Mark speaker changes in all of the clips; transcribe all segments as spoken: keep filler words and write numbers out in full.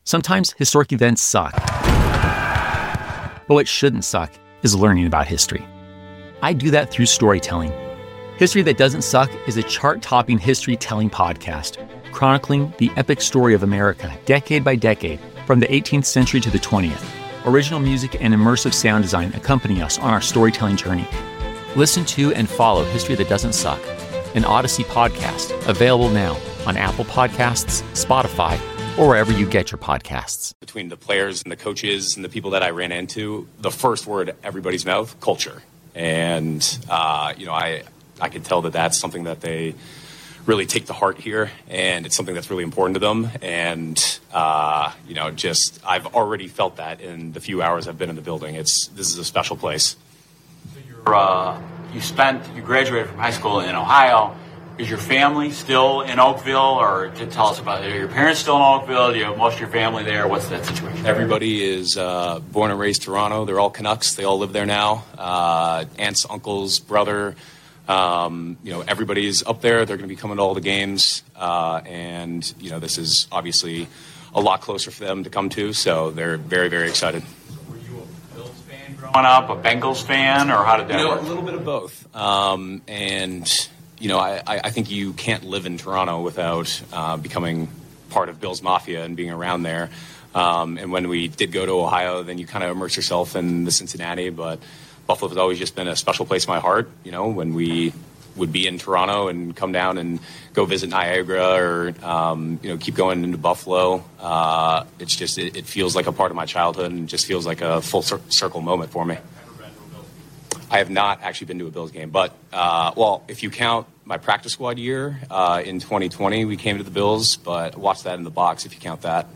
Speaker 1: Sometimes historic events suck. But what shouldn't suck is learning about history. I do that through storytelling. History That Doesn't Suck is a chart-topping history-telling podcast, chronicling the epic story of America, decade by decade, from the eighteenth century to the twentieth. Original music and immersive sound design accompany us on our storytelling journey. Listen to and follow History That Doesn't Suck, an Odyssey podcast, available now on Apple Podcasts, Spotify, or wherever you get your podcasts.
Speaker 2: Between the players and the coaches and the people that I ran into, the first word at everybody's mouth, culture. And, uh, you know, I, I could tell that that's something that they really take to heart here, and it's something that's really important to them. And, uh, you know, just I've already felt that in the few hours I've been in the building. It's This is a special place.
Speaker 3: So you're, uh, you spent, you graduated from high school in Ohio. Is your family still in Oakville, or to tell us about it? Are your parents still in Oakville? Do you have most of your family there? What's that situation?
Speaker 2: Everybody is uh, born and raised Toronto. They're all Canucks. They all live there now. Uh, aunts, uncles, brother. Um, you know, everybody's up there. They're going to be coming to all the games. Uh, and, you know, this is obviously a lot closer for them to come to. So they're very, very excited.
Speaker 3: Were you a Bills fan growing up, a Bengals fan, or how did that
Speaker 2: you know,
Speaker 3: work?
Speaker 2: A little bit of both. Um, and... You know, I, I think you can't live in Toronto without uh, becoming part of Bills Mafia and being around there. Um, and when we did go to Ohio, then you kind of immerse yourself in the Cincinnati. But Buffalo has always just been a special place in my heart. You know, when we would be in Toronto and come down and go visit Niagara or, um, you know, keep going into Buffalo, uh, it's just, it, it feels like a part of my childhood and just feels like a full cir- circle moment for me. I have not actually been to a Bills game, but, uh, well, if you count my practice squad year uh, in twenty twenty, we came to the Bills, but watch that in the box if you count that.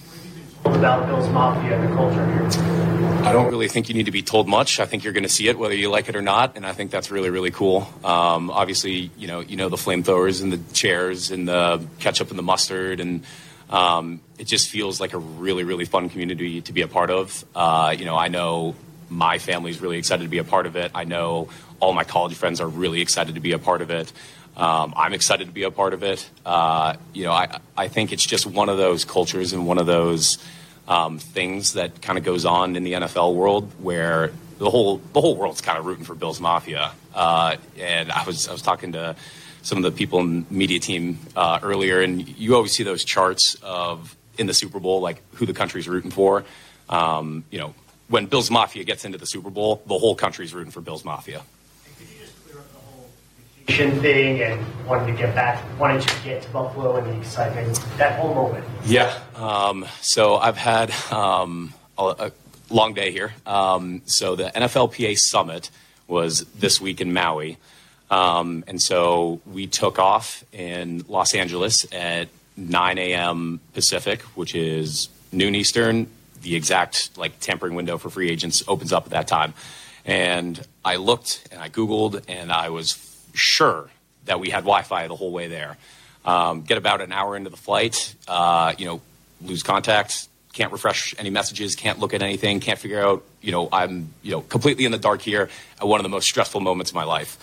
Speaker 4: What about Bills Mafia and the culture here?
Speaker 2: I don't really think you need to be told much. I think you're going to see it whether you like it or not, and I think that's really, really cool. Um, obviously, you know, you know the flamethrowers and the chairs and the ketchup and the mustard, and um, it just feels like a really, really fun community to be a part of. Uh, you know, I know my family's really excited to be a part of it. I know all my college friends are really excited to be a part of it. Um, I'm excited to be a part of it. Uh, you know, I, I think it's just one of those cultures and one of those um, things that kind of goes on in the N F L world where the whole the whole world's kind of rooting for Bills Mafia. Uh, and I was I was talking to some of the people in the media team uh, earlier, and you always see those charts of in the Super Bowl, like who the country's rooting for. Um, you know, when Bills Mafia gets into the Super Bowl, the whole country's rooting for Bills Mafia.
Speaker 4: Could you just clear up the whole vacation thing and wanting to get back, wanting to get to Buffalo and the excitement, that whole moment?
Speaker 2: Yeah. Um, so I've had um, a, a long day here. Um, so the N F L P A Summit was this week in Maui. Um, and so we took off in Los Angeles at nine a.m. Pacific, which is noon Eastern. The exact like tampering window for free agents opens up at that time. And I looked and I Googled and I was sure that we had Wi-Fi the whole way there. Um, get about an hour into the flight, uh, you know, lose contact, can't refresh any messages, can't look at anything, can't figure out, you know, I'm, you know, completely in the dark here at one of the most stressful moments of my life.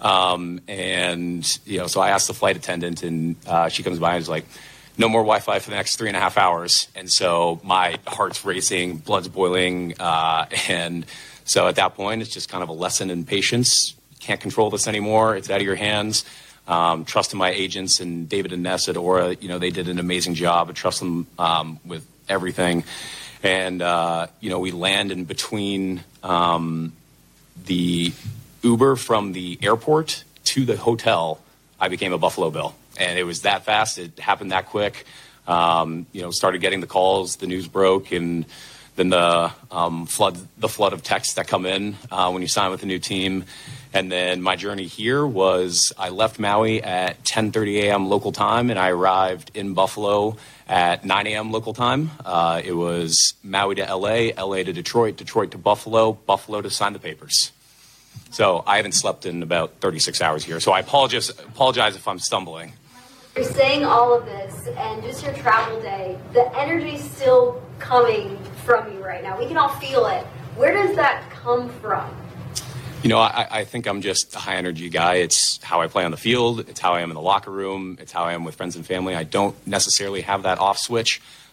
Speaker 2: Um, and, you know, so I asked the flight attendant and uh, she comes by and is like, no more Wi-Fi for the next three and a half hours. And so my heart's racing, blood's boiling. Uh, and so at that point, it's just kind of a lesson in patience. You can't control this anymore. It's out of your hands. Um, trust in my agents and David and Ness at Aura. You know, they did an amazing job. I trust them um, with everything. And, uh, you know, we land in between um, the Uber from the airport to the hotel. I became a Buffalo Bill. And it was that fast. It happened that quick. Um, you know, started getting the calls. The news broke, and then the um, flood, the flood of texts that come in uh, when you sign with a new team. And then my journey here was I left Maui at ten thirty a.m. local time, and I arrived in Buffalo at nine a.m. local time. Uh, it was Maui to L A, L A to Detroit, Detroit to Buffalo, Buffalo to sign the papers. So I haven't slept in about thirty-six hours here. So I apologize, apologize if I'm stumbling.
Speaker 5: You're saying all of this and just your travel day, the energy's still coming from you right now. We can all feel it. Where does that come from?
Speaker 2: You know, I, I think I'm just a high energy guy. It's how I play on the field. It's how I am in the locker room. It's how I am with friends and family. I don't necessarily have that off switch.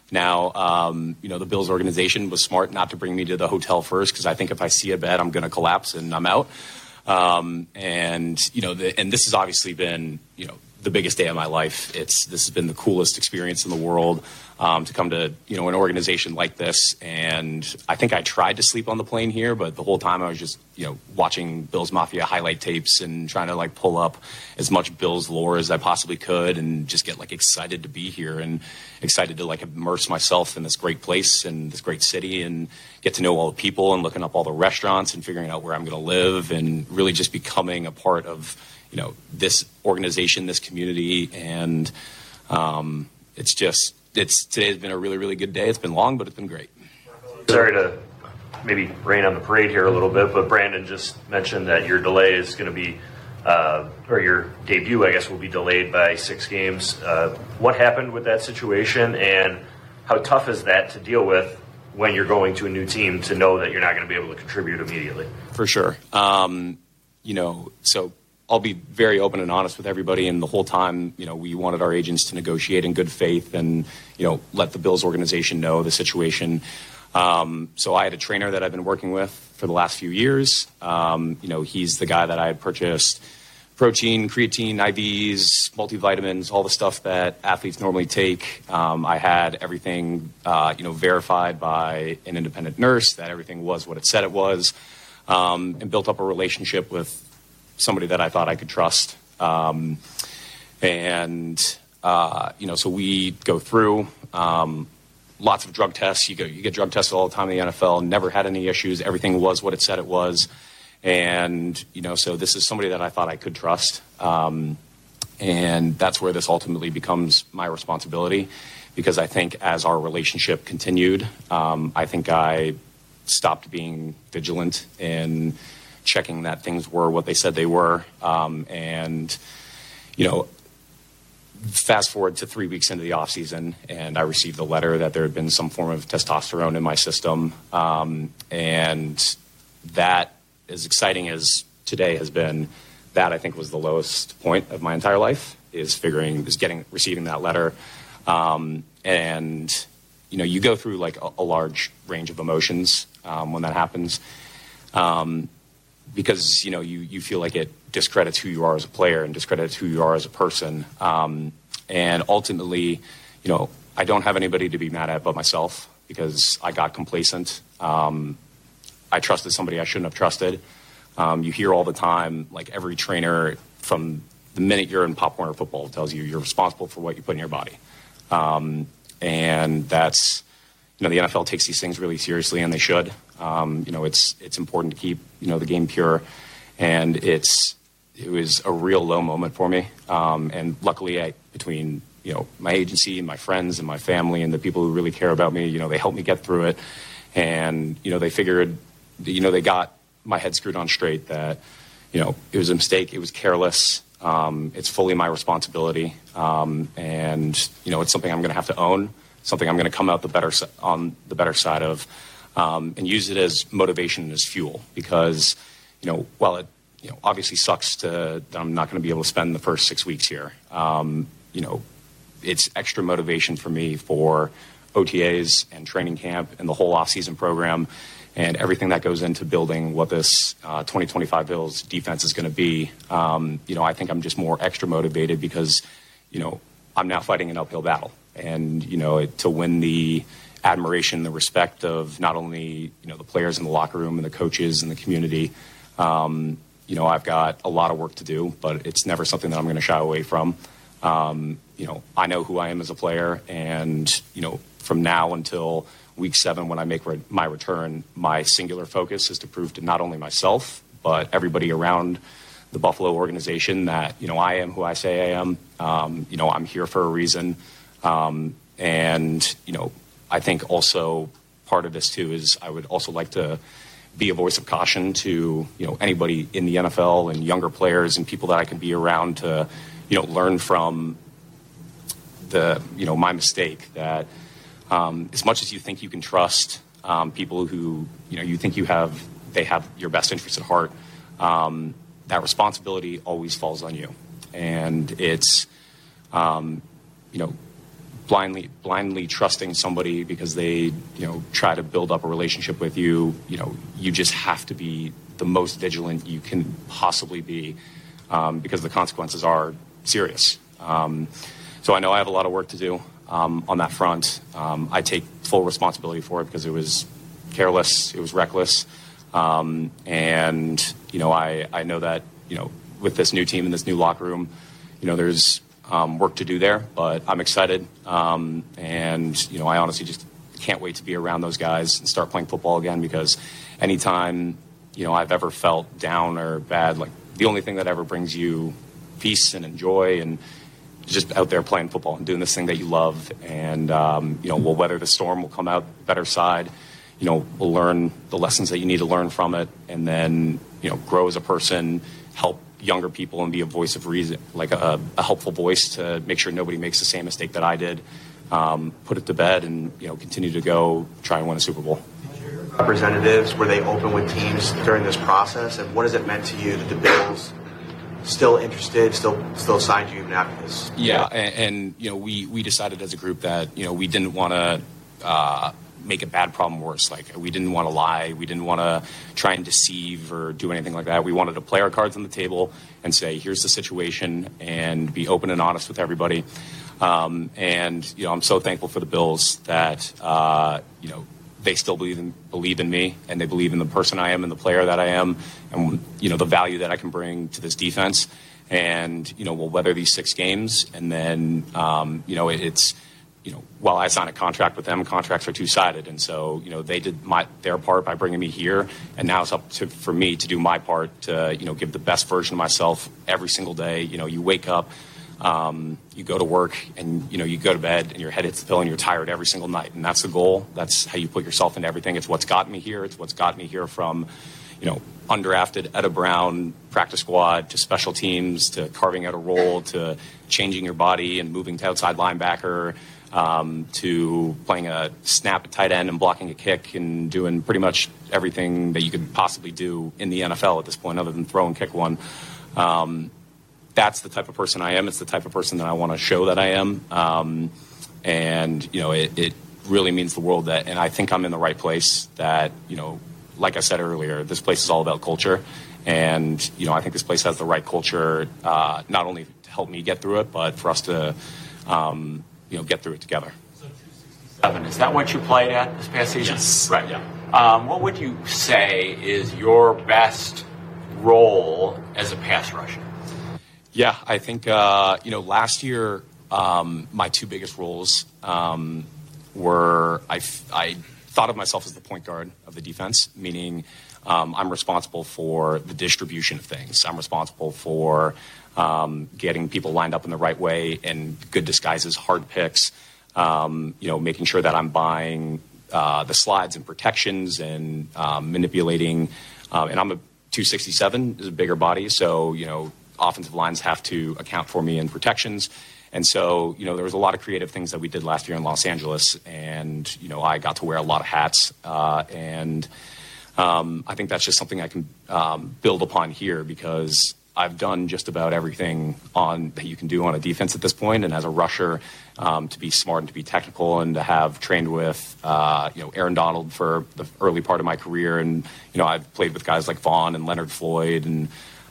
Speaker 2: Now, um, you know, the Bills organization was smart not to bring me to the hotel first, because I think if I see a bed, I'm going to collapse and I'm out. Um, and, you know, the, and this has obviously been, you know, the biggest day of my life. It's, this has been the coolest experience in the world, um, to come to, you know, an organization like this. And I think I tried to sleep on the plane here, but the whole time I was just, you know, watching Bills Mafia highlight tapes and trying to like pull up as much Bills lore as I possibly could, and just get like excited to be here and excited to like immerse myself in this great place and this great city and get to know all the people and looking up all the restaurants and figuring out where I'm going to live and really just becoming a part of, you know, this organization, this community. And um, it's just, it's today's been a really, really good day. It's been long, but it's been great.
Speaker 6: Sorry to maybe rain on the parade here a little bit, but Brandon just mentioned that your delay is going to be, uh, or your debut, I guess, will be delayed by six games. Uh, what happened with that situation, and how tough is that to deal with when you're going to a new team, to know that you're not going to be able to contribute immediately?
Speaker 2: For sure. Um, you know, so I'll be very open and honest with everybody. And the whole time, you know, we wanted our agents to negotiate in good faith and, you know, let the Bills organization know the situation. Um, so I had a trainer that I've been working with for the last few years. Um, you know, he's the guy that I had purchased protein, creatine, I Vs, multivitamins, all the stuff that athletes normally take. Um, I had everything, uh, you know, verified by an independent nurse that everything was what it said it was, um, and built up a relationship with somebody that I thought I could trust. Um, and, uh, you know, so we go through um, lots of drug tests. You, go, you get drug tested all the time in the N F L, never had any issues. Everything was what it said it was. And, you know, so this is somebody that I thought I could trust. Um, and that's where this ultimately becomes my responsibility, because I think as our relationship continued, um, I think I stopped being vigilant in checking that things were what they said they were. Um, and, you know, fast forward to three weeks into the offseason, and I received a letter that there had been some form of testosterone in my system. Um, and that, as exciting as today has been, that I think was the lowest point of my entire life, is figuring, is getting, receiving that letter. Um, and, you know, you go through like a, a large range of emotions um, when that happens. Um, because, you know, you, you feel like it discredits who you are as a player and discredits who you are as a person. Um, and ultimately, you know, I don't have anybody to be mad at but myself, because I got complacent. Um, I trusted somebody I shouldn't have trusted. Um, you hear all the time, like every trainer from the minute you're in Pop Warner football tells you you're responsible for what you put in your body. Um, and that's, you know, the N F L takes these things really seriously, and they should. Um, you know, it's it's important to keep, you know, the game pure. And it's it was a real low moment for me. Um, and luckily, I, between, you know, my agency and my friends and my family and the people who really care about me, you know, they helped me get through it. And, you know, they figured, you know, they got my head screwed on straight that, you know, it was a mistake. It was careless. Um, it's fully my responsibility. Um, and, you know, it's something I'm going to have to own, something I'm going to come out the better on the better side of, um, and use it as motivation and as fuel. Because, you know, while it, you know, obviously sucks to, that I'm not going to be able to spend the first six weeks here, um, you know, it's extra motivation for me for O T As and training camp and the whole off-season program and everything that goes into building what this uh, twenty twenty-five Bills defense is going to be. Um, you know, I think I'm just more extra motivated because, you know, I'm now fighting an uphill battle. And, you know, it, to win the admiration, the respect of not only, you know, the players in the locker room and the coaches and the community, um, you know, I've got a lot of work to do, but it's never something that I'm going to shy away from. Um, you know, I know who I am as a player, and, you know, from now until week seven, when I make re- my return, my singular focus is to prove to not only myself, but everybody around the Buffalo organization that, you know, I am who I say I am. Um, you know, I'm here for a reason. Um, and, you know, I think also part of this too is I would also like to be a voice of caution to, you know, anybody in the N F L and younger players and people that I can be around to, you know, learn from the, you know, my mistake that, um, as much as you think you can trust, um, people who, you know, you think you have, they have your best interests at heart, um, that responsibility always falls on you. And it's, um, you know, blindly blindly trusting somebody because they, you know, try to build up a relationship with you. You know, you just have to be the most vigilant you can possibly be, um, because the consequences are serious. Um, so I know I have a lot of work to do um, on that front. Um, I take full responsibility for it because it was careless, it was reckless, um, and you know, I I know that, you know, with this new team in this new locker room, you know, there's um, work to do there, but I'm excited, um, and you know, I honestly just can't wait to be around those guys and start playing football again, because anytime, you know, I've ever felt down or bad, like the only thing that ever brings you peace and joy and just out there playing football and doing this thing that you love, and um, you know, we'll weather the storm, we'll come out better side, you know, we'll learn the lessons that you need to learn from it, and then, you know, grow as a person, help younger people and be a voice of reason, like a, a helpful voice to make sure nobody makes the same mistake that I did, um, put it to bed, and, you know, continue to go try and win a Super Bowl.
Speaker 7: Representatives, were they open with teams during this process, and what has it meant to you that the Bills still interested, still still signed you even after this?
Speaker 2: Yeah, and, and you know, we we decided as a group that, you know, we didn't want to uh, make a bad problem worse. Like, we didn't want to lie, we didn't want to try and deceive or do anything like that. We wanted to play our cards on the table and say, here's the situation, and be open and honest with everybody. Um, and you know, I'm so thankful for the Bills that uh, you know, they still believe in, believe in me, and they believe in the person I am and the player that I am, and, you know, the value that I can bring to this defense. And, you know, we'll weather these six games. And then, um, you know, it, it's, you know, while I sign a contract with them, contracts are two-sided. And so, you know, they did my, their part by bringing me here. And now it's up to, for me to do my part to, you know, give the best version of myself every single day. You know, you wake up, Um, you go to work, and you know, you go to bed and your head hits the pillow and you're tired every single night, and that's the goal. That's how you put yourself into everything. It's what's gotten me here. It's what's gotten me here from, you know, undrafted Etta Brown practice squad to special teams to carving out a role to changing your body and moving to outside linebacker, um, to playing a snap at tight end and blocking a kick and doing pretty much everything that you could possibly do in the N F L at this point, other than throw and kick one. Um, That's the type of person I am. It's the type of person that I want to show that I am. Um, and, you know, it, it really means the world that, and I think I'm in the right place that, you know, like I said earlier, this place is all about culture. And, you know, I think this place has the right culture, uh, not only to help me get through it, but for us to, um, you know, get through it together.
Speaker 3: So two sixty-seven, is that what you played at this past season?
Speaker 2: Yes.
Speaker 3: Right.
Speaker 2: Yeah.
Speaker 3: Um, what would you say is your best role as a pass rusher?
Speaker 2: Yeah, I think, uh, you know, last year, um, my two biggest roles um, were I, I thought of myself as the point guard of the defense, meaning um, I'm responsible for the distribution of things. I'm responsible for um, getting people lined up in the right way and good disguises, hard picks, um, you know, making sure that I'm buying uh, the slides and protections and um, manipulating. Um, and I'm a two sixty-seven, is a bigger body, so, you know, offensive lines have to account for me in protections. And so, you know, there was a lot of creative things that we did last year in Los Angeles. And, you know, I got to wear a lot of hats. Uh, and um, I think that's just something I can um, build upon here, because I've done just about everything on that you can do on a defense at this point. And as a rusher, um, to be smart and to be technical and to have trained with, uh, you know, Aaron Donald for the early part of my career. And, you know, I've played with guys like Vaughn and Leonard Floyd, and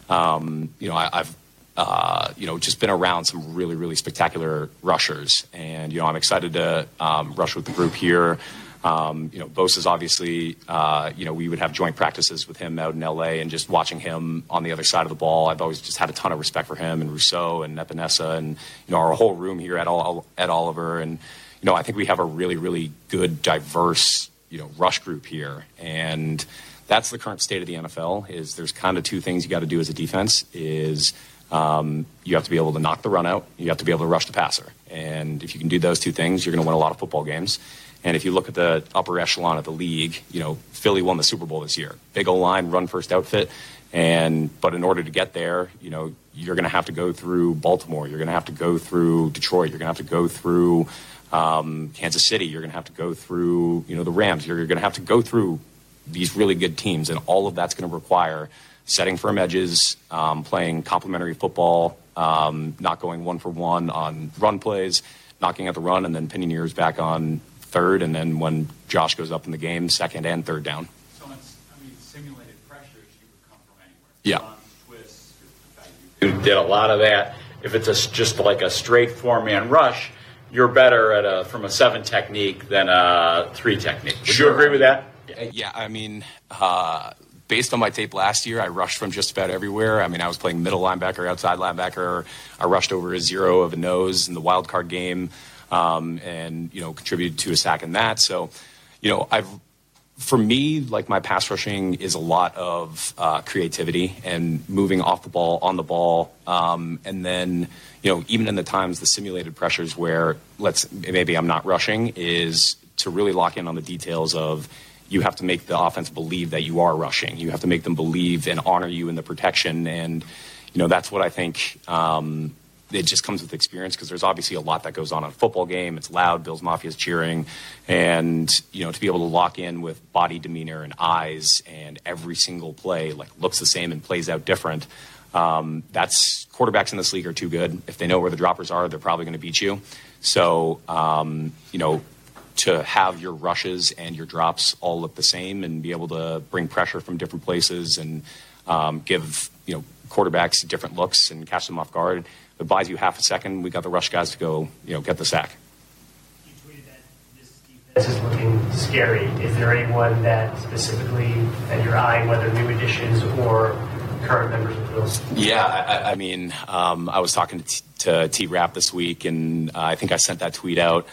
Speaker 2: Um, you know, I, I've, uh, you know, just been around some really, really spectacular rushers. And, you know, I'm excited to um, rush with the group here. Um, you know, Bosa is obviously, uh, you know, we would have joint practices with him out in L A, and just watching him on the other side of the ball, I've always just had a ton of respect for him, and Rousseau and Epinesa, and, you know, our whole room here at, Ol- at Oliver. And, you know, I think we have a really, really good, diverse, you know, rush group here. And that's the current state of the N F L. Is there's kind of two things you got to do as a defense. Is um, you have to be able to knock the run out. You have to be able to rush the passer. And if you can do those two things, you're going to win a lot of football games. And if you look at the upper echelon of the league, you know, Philly won the Super Bowl this year. Big O-line, run first outfit. And but in order to get there, you know, you're going to have to go through Baltimore. You're going to have to go through Detroit. You're going to have to go through um, Kansas City. You're going to have to go through, you know, the Rams. You're going to have to go through these really good teams, and all of that's going to require setting firm edges, um, playing complementary football, um, not going one for one on run plays, knocking out the run and then pinning yours back on third, and then when Josh goes up in the game, second and third down.
Speaker 3: So it's, I mean, simulated pressures, you would come from anywhere.
Speaker 2: Yeah.
Speaker 3: Run, twist, you did a lot of that. If it's a, just like a straight four-man rush, you're better at a from a seven technique than a three technique. Would
Speaker 2: Sure.
Speaker 3: you agree with that?
Speaker 2: Yeah, yeah I mean, uh, based on my tape last year, I rushed from just about everywhere. I mean, I was playing middle linebacker, outside linebacker. I rushed over a zero of a nose in the wild card game, um, and, you know, contributed to a sack in that. So, you know, I've, for me, like, my pass rushing is a lot of uh, creativity and moving off the ball, on the ball, um, and then, you know, even in the times, the simulated pressures where let's maybe I'm not rushing, is to really lock in on the details of, you have to make the offense believe that you are rushing. You have to make them believe and honor you in the protection. And, you know, that's what I think um, it just comes with experience, because there's obviously a lot that goes on in a football game. It's loud. Bills Mafia's cheering. And, you know, to be able to lock in with body demeanor and eyes, and every single play, like, looks the same and plays out different. Um, that's quarterbacks in this league are too good. If they know where the droppers are, they're probably going to beat you. So, um, you know, to have your rushes and your drops all look the same and be able to bring pressure from different places and um, give, you know, quarterbacks different looks and catch them off guard, it buys you half a second. We got the rush guys to go, you know, get the sack.
Speaker 4: You tweeted that this defense is looking scary. Is there anyone that specifically that you're eyeing, whether new additions or current members of the Bills?
Speaker 2: Yeah, I, I mean, um, I was talking to, T- to T-Rap this week, and uh, I think I sent that tweet out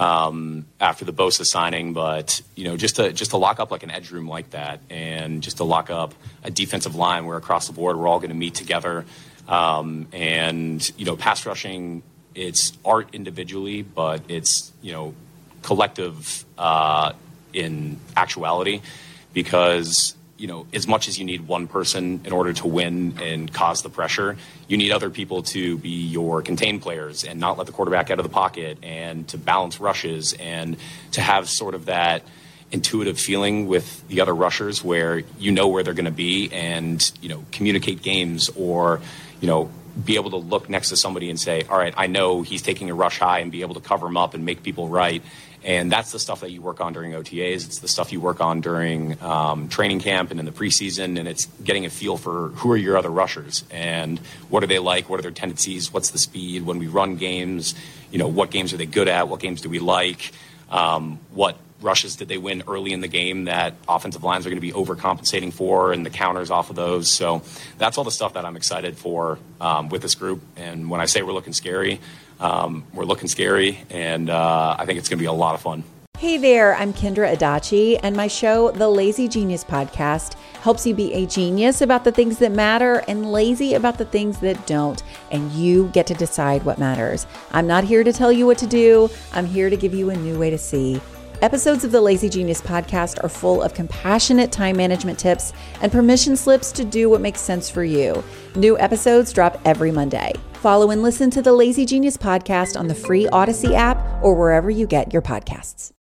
Speaker 2: um, after the Bosa signing. But, you know, just to just to lock up like an edge room like that, and just to lock up a defensive line where across the board we're all going to meet together. Um, and, you know, pass rushing, it's art individually, but it's, you know, collective uh, in actuality, because, you know, as much as you need one person in order to win and cause the pressure, you need other people to be your contained players and not let the quarterback out of the pocket, and to balance rushes, and to have sort of that intuitive feeling with the other rushers where you know where they're going to be, and, you know, communicate games, or, you know, be able to look next to somebody and say, all right, I know he's taking a rush high, and be able to cover him up and make people right. And that's the stuff that you work on during O T As. It's the stuff you work on during um, training camp and in the preseason. And it's getting a feel for who are your other rushers and what are they like? What are their tendencies? What's the speed? When we run games, you know, what games are they good at? What games do we like? Um, what rushes did they win early in the game that offensive lines are going to be overcompensating for, and the counters off of those. So that's all the stuff that I'm excited for um, with this group. And when I say we're looking scary, um, we're looking scary, and uh, I think it's going to be a lot of fun.
Speaker 8: Hey there, I'm Kendra Adachi, and my show, The Lazy Genius Podcast, helps you be a genius about the things that matter and lazy about the things that don't, and you get to decide what matters. I'm not here to tell you what to do. I'm here to give you a new way to see. Episodes of the Lazy Genius Podcast are full of compassionate time management tips and permission slips to do what makes sense for you. New episodes drop every Monday. Follow and listen to the Lazy Genius Podcast on the free Odyssey app or wherever you get your podcasts.